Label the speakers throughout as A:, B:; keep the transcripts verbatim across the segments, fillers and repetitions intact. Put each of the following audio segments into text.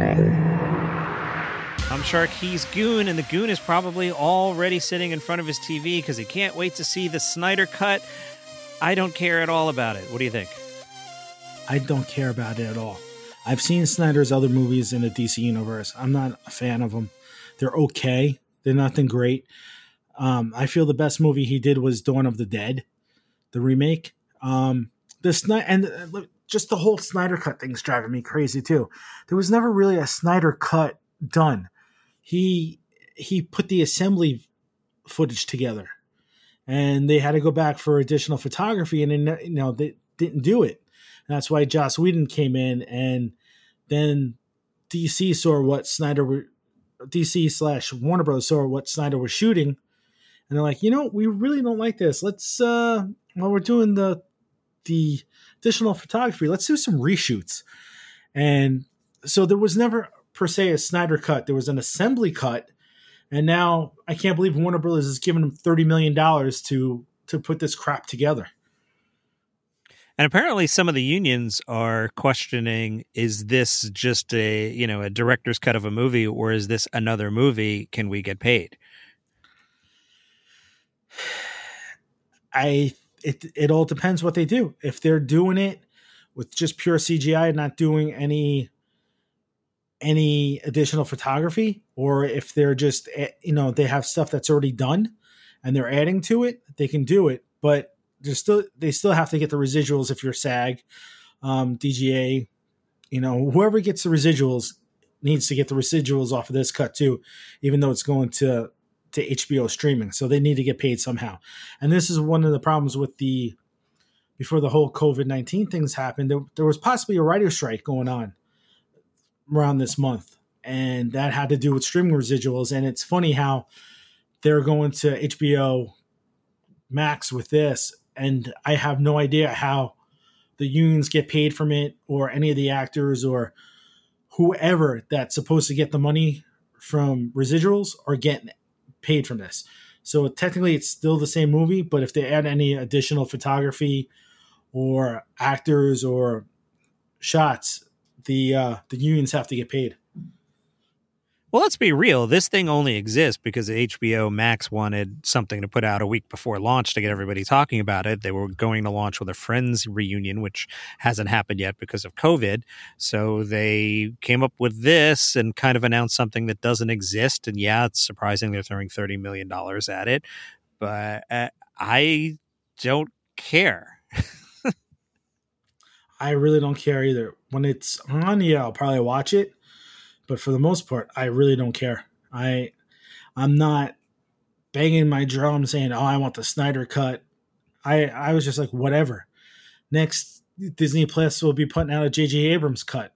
A: wondering.
B: I'm Sharky's Goon, and the Goon is probably already sitting in front of his T V because he can't wait to see the Snyder Cut. I don't care at all about it. What do you think?
C: I don't care about it at all. I've seen Snyder's other movies in the D C universe. I'm not a fan of them. They're okay. They're nothing great. Um, I feel the best movie he did was Dawn of the Dead, the remake. Um, the Snyder and uh, just the whole Snyder Cut thing's driving me crazy too. There was never really a Snyder Cut done. He he put the assembly footage together, and they had to go back for additional photography, and then, you know, they didn't do it. And that's why Joss Whedon came in, and then D C saw what Snyder were, D C slash Warner Bros. Saw what Snyder was shooting, and they're like, you know, we really don't like this. Let's uh, while we're doing the the additional photography, let's do some reshoots. And so there was never per se a Snyder cut. There was an assembly cut, and now I can't believe Warner Bros. Is giving him thirty million dollars to to put this crap together.
B: And apparently some of the unions are questioning, is this just a, you know, a director's cut of a movie, or is this another movie? Can we get paid?
C: I it it all depends what they do. If they're doing it with just pure C G I and not doing any any additional photography, or if they're just, you know, they have stuff that's already done and they're adding to it, they can do it. But there's still, they still have to get the residuals. If you're SAG, um, D G A, you know, whoever gets the residuals needs to get the residuals off of this cut too, even though it's going to, to H B O streaming. So they need to get paid somehow. And this is one of the problems with the, before the whole COVID nineteen things happened, there, there was possibly a writer's strike going on around this month, and that had to do with streaming residuals. And it's funny how they're going to H B O Max with this, and I have no idea how the unions get paid from it, or any of the actors or whoever that's supposed to get the money from residuals are getting paid from this. So technically it's still the same movie, but if they add any additional photography or actors or shots, the uh, the unions have to get paid.
B: Well, let's be real. This thing only exists because H B O Max wanted something to put out a week before launch to get everybody talking about it. They were going to launch with a Friends reunion, which hasn't happened yet because of COVID. So they came up with this and kind of announced something that doesn't exist. And yeah, it's surprising they're throwing thirty million dollars at it, but uh, I don't care.
C: I really don't care either. When it's on, yeah, I'll probably watch it. But for the most part, I really don't care. I, I'm not banging my drum saying, oh, I want the Snyder cut. I, I was just like, whatever. Next, Disney Plus will be putting out a J J Abrams cut.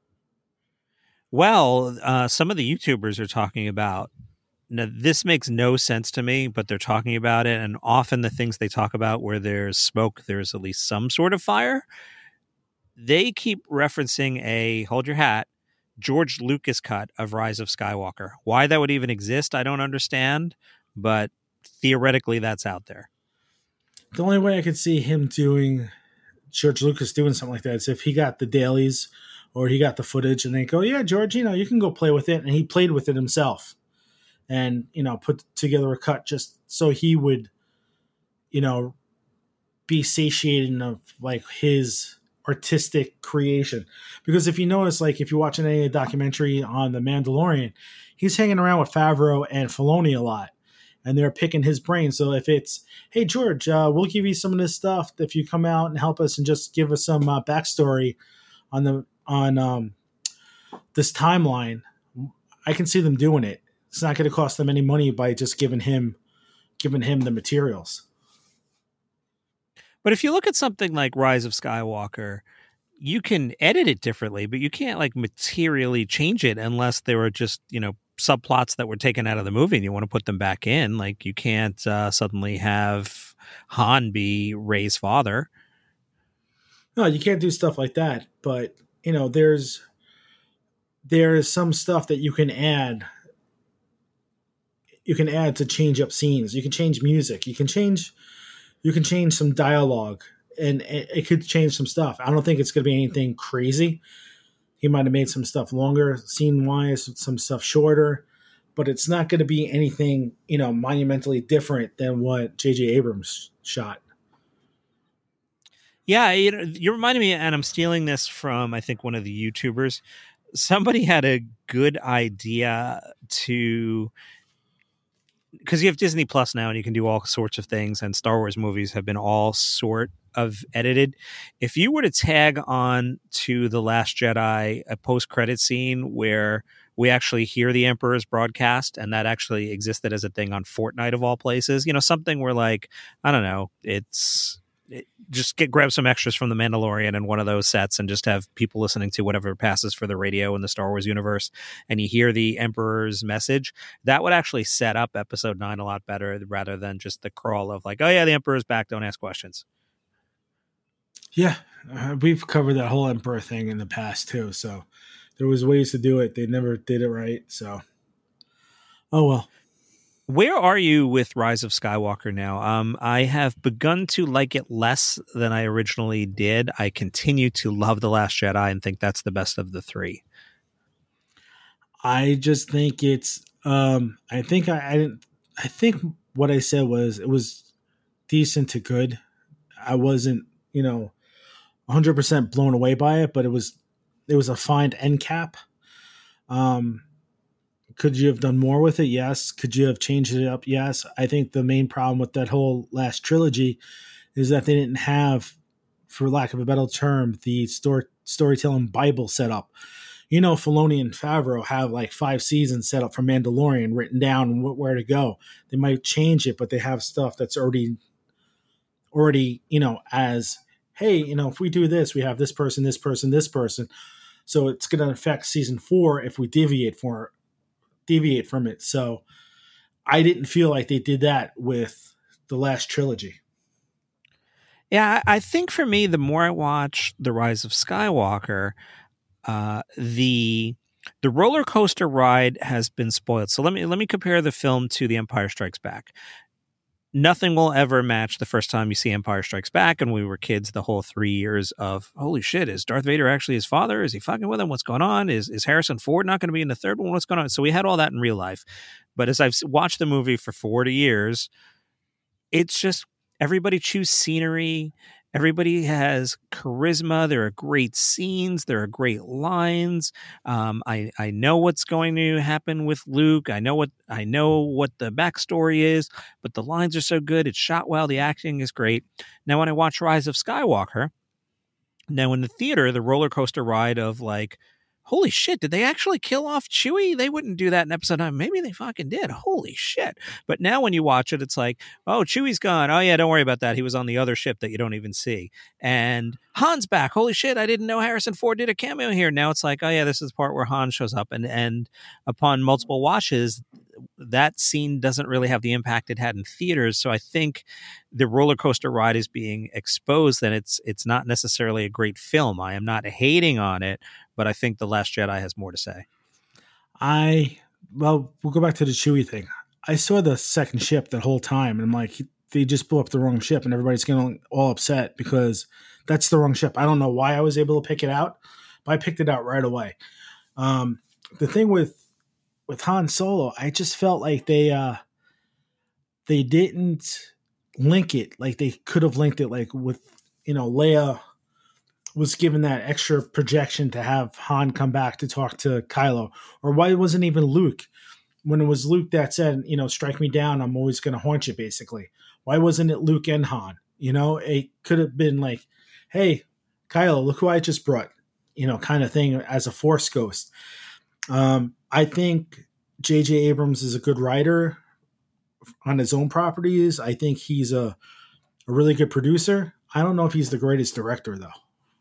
B: Well, uh, some of the YouTubers are talking about, now this makes no sense to me, but they're talking about it. And often the things they talk about where there's smoke, there's at least some sort of fire. They keep referencing a, hold your hat, George Lucas cut of Rise of Skywalker. Why that would even exist, I don't understand, but theoretically that's out there.
C: The only way I could see him doing, George Lucas doing something like that, is if he got the dailies or he got the footage and they go, yeah, George, you know, you can go play with it. And he played with it himself and, you know, put together a cut just so he would, you know, be satiated of like his artistic creation. Because if you notice, like if you're watching any documentary on The Mandalorian, he's hanging around with Favreau and Filoni a lot, and they're picking his brain. So if it's, hey George, uh, we'll give you some of this stuff if you come out and help us and just give us some uh, backstory on the on um, this timeline, I can see them doing it. It's not going to cost them any money by just giving him giving him the materials.
B: But if you look at something like Rise of Skywalker, you can edit it differently, but you can't like materially change it unless there were just, you know, subplots that were taken out of the movie and you want to put them back in. Like you can't uh, suddenly have Han be Rey's father.
C: No, you can't do stuff like that. But, you know, there's there's some stuff that you can add. You can add to change up scenes. You can change music. You can change You can change some dialogue, and it, it could change some stuff. I don't think it's going to be anything crazy, He might have made some stuff longer, scene wise, some stuff shorter, but it's not going to be anything, you know, monumentally different than what J J Abrams shot.
B: Yeah, you know, you're reminding me, and I'm stealing this from, I think, one of the YouTubers. Somebody had a good idea to, because you have Disney Plus now and you can do all sorts of things, and Star Wars movies have been all sort of edited. If you were to tag on to The Last Jedi a post-credit scene where we actually hear the Emperor's broadcast, and that actually existed as a thing on Fortnite of all places, you know, something where, like, I don't know, it's it, just get grab some extras from The Mandalorian in one of those sets and just have people listening to whatever passes for the radio in the Star Wars universe, and you hear the Emperor's message, that would actually set up episode nine a lot better rather than just the crawl of like, oh yeah, the Emperor's back, don't ask questions.
C: Yeah, uh, we've covered that whole Emperor thing in the past too, so there was ways to do it. They never did it right, so oh well.
B: Where are you with Rise of Skywalker now? Um, I have begun to like it less than I originally did. I continue to love The Last Jedi and think that's the best of the three.
C: I just think it's. Um, I think I, I didn't. I think what I said was it was decent to good. I wasn't, you know, one hundred percent blown away by it, but it was it was a fine end cap. Um. Could you have done more with it? Yes. Could you have changed it up? Yes. I think the main problem with that whole last trilogy is that they didn't have, for lack of a better term, the story, storytelling Bible set up. You know, Filoni and Favreau have like five seasons set up for Mandalorian written down and where to go. They might change it, but they have stuff that's already, already, you know, as, hey, you know, if we do this, we have this person, this person, this person. So it's going to affect season four if we deviate for deviate from it. So I didn't feel like they did that with the last trilogy.
B: Yeah, I think for me, the more I watch The Rise of Skywalker, uh, the the roller coaster ride has been spoiled. So let me let me compare the film to The Empire Strikes Back. Nothing will ever match the first time you see Empire Strikes Back, and we were kids, the whole three years of, holy shit, is Darth Vader actually his father? Is he fucking with him? What's going on? Is is Harrison Ford not going to be in the third one? What's going on? So we had all that in real life. But as I've watched the movie for forty years, it's just everybody chews scenery. Everybody has charisma. There are great scenes. There are great lines. Um, I I know what's going to happen with Luke. I know what I know what the backstory is, but the lines are so good. It's shot well. The acting is great. Now, when I watch Rise of Skywalker, now in the theater, the roller coaster ride of like, holy shit, did they actually kill off Chewie? They wouldn't do that in episode nine. Maybe they fucking did. Holy shit. But now when you watch it, it's like, oh, Chewie's gone. Oh, yeah, don't worry about that. He was on the other ship that you don't even see. And Han's back. Holy shit, I didn't know Harrison Ford did a cameo here. Now it's like, oh, yeah, this is the part where Han shows up. And, and upon multiple watches, that scene doesn't really have the impact it had in theaters. So I think the roller coaster ride is being exposed, and it's it's not necessarily a great film. I am not hating on it, but I think The Last Jedi has more to say.
C: I, well, we'll go back to the Chewie thing. I saw the second ship that whole time, and I'm like, they just blew up the wrong ship, and everybody's getting all upset because that's the wrong ship. I don't know why I was able to pick it out, but I picked it out right away. Um, the thing with with Han Solo, I just felt like they uh, they didn't link it like they could have linked it, like with, you know, Leia was given that extra projection to have Han come back to talk to Kylo, or why wasn't even Luke when it was Luke that said, you know, strike me down, I'm always going to haunt you, basically. Why wasn't it Luke and Han? You know, it could have been like, hey, Kylo, look who I just brought, you know, kind of thing as a Force ghost. Um, I think J J Abrams is a good writer on his own properties. I think he's a, a really good producer. I don't know if he's the greatest director, though.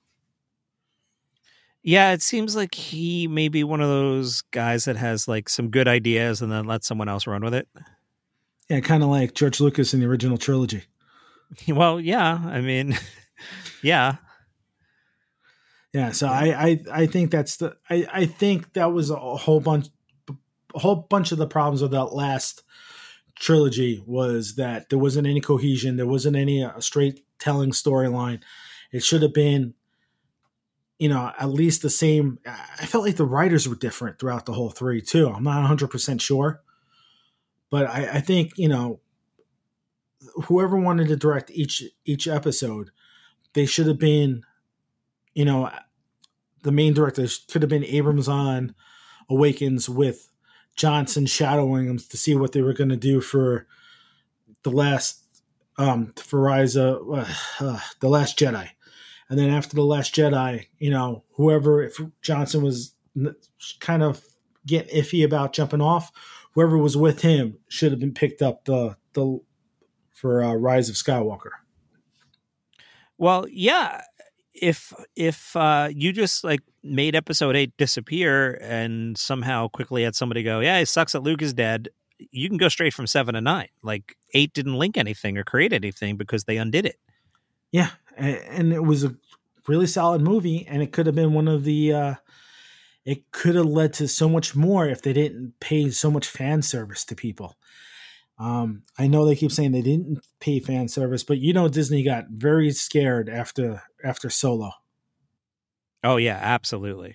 B: Yeah, it seems like he may be one of those guys that has like some good ideas and then let someone else run with it.
C: Yeah, kind of like George Lucas in the original trilogy.
B: Well, yeah, I mean, yeah.
C: Yeah, so I, I, I think that's the I, I think that was a whole bunch a whole bunch of the problems with that last trilogy was that there wasn't any cohesion, there wasn't any uh, straight telling storyline. It should have been, you know, at least the same. I felt like the writers were different throughout the whole three too. I'm not one hundred percent sure, but I, I think, you know, whoever wanted to direct each each episode, they should have been, you know, the main directors could have been Abrams on Awakens with Johnson shadowing them to see what they were going to do for the last, um, for Rise of, uh, uh, the Last Jedi. And then after the Last Jedi, you know, whoever, if Johnson was kind of getting iffy about jumping off, whoever was with him should have been picked up the, the, for uh, Rise of Skywalker.
B: Well, yeah. If if uh, you just like made episode eight disappear and somehow quickly had somebody go, yeah, it sucks that Luke is dead, you can go straight from seven to nine. Like eight didn't link anything or create anything because they undid it.
C: Yeah, and it was a really solid movie, and it could have been one of the. Uh, it could have led to so much more if they didn't pay so much fan service to people. Um, I know they keep saying they didn't pay fan service, but you know Disney got very scared after after Solo.
B: Oh yeah, absolutely.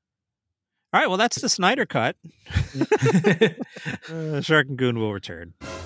B: All right, well that's the Snyder Cut. uh, Shark and Goon will return.